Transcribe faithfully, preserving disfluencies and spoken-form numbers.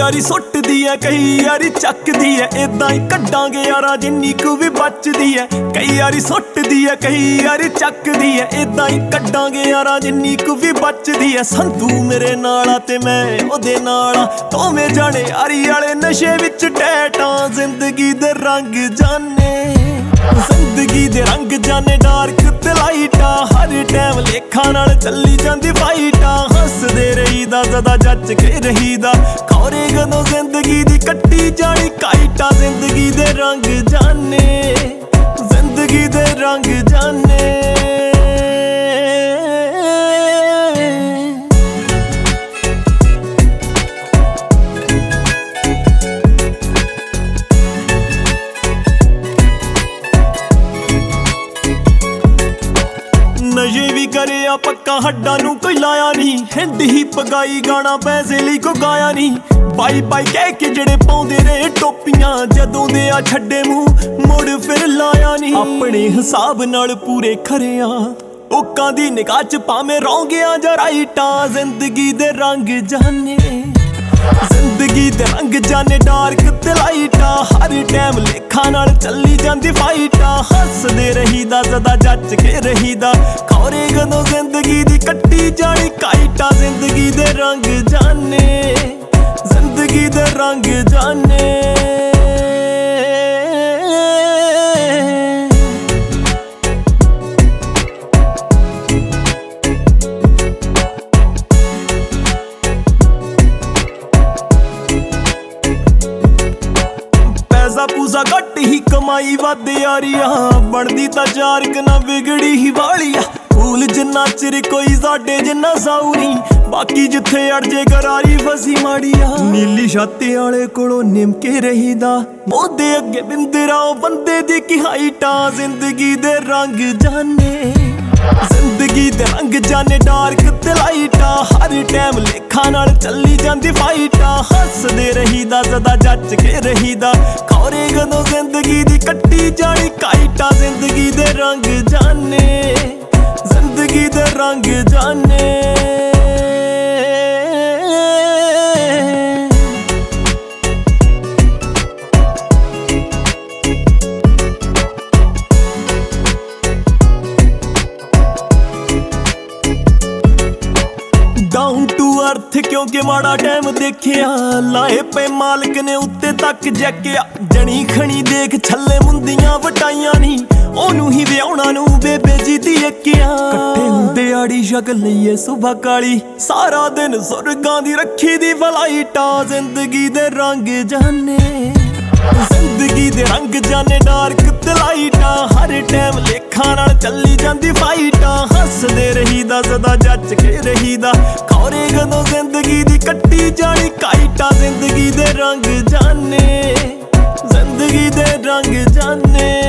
यारी सुटदी है कई यारी चकदी है, इदां ही कड्डांगे यारा जिन्नी कु भी बचदी है। कई यारी सुटदी है कई यारी चकदी है, इदां ही कड्डांगे यारा जिन्नी कु भी बचदी है। संधू मेरे नाला ते मैं ओदे नाला, दोवें जाने यारी वाले नशे विच टैटां। जिंदगी दे रंग जाने, जिंदगी दे रंग जाने डार्क ते लाइटा, हर टाइम लेखा नाल चली जांदी फाइटा। हसदे रहीदा सदा जच के रहीदा, खौरे कदों जिंदगी दी कट्टी जानी काइटा। जिंदगी दे रंग जाने, जिंदगी दे रंग जाने। नशे भी करे आ पक्का हड्डा नू कोई लाया नहीं, हिंद ही पगाई गाना पैसे ਲਈ को गाया नहीं। बाई बाई कह के जेड़े पाउंदे रहे टोपियां, जदों दे आ छड्डे मूंह मुड़ फिर लाया नहीं। अपने हिसाब नाल पूरे खरे आ, लोकां दी निगाह च भावें रौंगियां जां राइटां। जिंदगी दे रंग जाने, जिंदगी दे रंग जाने डार्क ते लाइटा, हर टाइम लेखा नाल चली जांदी फाइटा। हसदे रहीदा सदा जच के रहीदा, खौरे कदों जिंदगी दी कट्टी जानी काइटा। जिंदगी दे रंग जाने, जिंदगी दे रंग जाने। पैसा पूसा घट ही कमाई वध यारिया, बनदी तां चार कना बिगड़ी ही वालिया। फूल जिन्ना चिर कोई साडे जिन्ना साउरी, बाकी जिथे अड़जे करारी फसी माड़िया। नीली छाती आले कोलों निमके रहीदा, ओदे अगे बिंदरा बंदे दी की हाइटा। जिंदगी दे रंग जाने, जिंदगी दे रंग जाने डार्क ते लाइटा, हर टाइम लेखा नाल चली जांदी फाइटा। हसदे रहीदा सदा जच के रहीदा, खौरे कदों जिंदगी दी कट्टी जानी काइटा। जिंदगी दे रंग जाने, जिंदगी दे रंग जाने। डाउन टू अर्थ क्योंकि माड़ा टाइम देखिया, लाए पे मालिक ने उत्ते तक जैकिया। जनी खनी देख छल्ले मुंदियां वटाइयां नहीं, ओनू ही व्याहुणा नू बेबे जी दी अक्किया। कट्ठे हुंदे आड़ी शक्ल लईए सुबह काली, सारा दिन सुरगां दी रखी दी फलाइटा। जिंदगी दे रंग जाने, जिंदगी दे रंग जाने डार्क ते लाइटा, हर टाइम लेखा नाल चली जांदी फाइटा। हसदे रहीदा सदा जच के रहीदा, खौरे कदों जिंदगी दी कट्टी जानी काइटा। जिंदगी दे रंग जाने, जिंदगी दे रंग जाने।